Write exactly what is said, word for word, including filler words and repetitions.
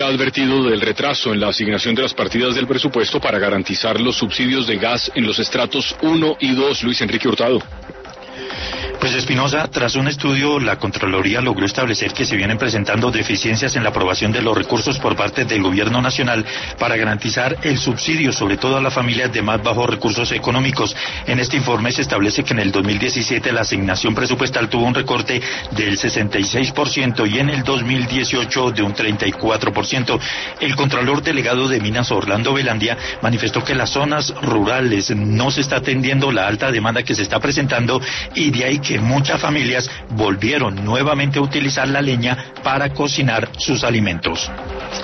ha advertido del retraso en la asignación de las partidas del presupuesto para garantizar los subsidios de gas en los estratos uno y dos. Luis Enrique Hurtado. Pues Espinosa, tras un estudio, la Contraloría logró establecer que se vienen presentando deficiencias en la aprobación de los recursos por parte del Gobierno Nacional para garantizar el subsidio, sobre todo a las familias de más bajos recursos económicos. En este informe se establece que en el dos mil diecisiete la asignación presupuestal tuvo un recorte del sesenta y seis por ciento y en el dos mil dieciocho de un treinta y cuatro por ciento. El Contralor Delegado de Minas, Orlando Velandia, manifestó que en las zonas rurales no se está atendiendo la alta demanda que se está presentando y de ahí que muchas familias volvieron nuevamente a utilizar la leña para cocinar sus alimentos.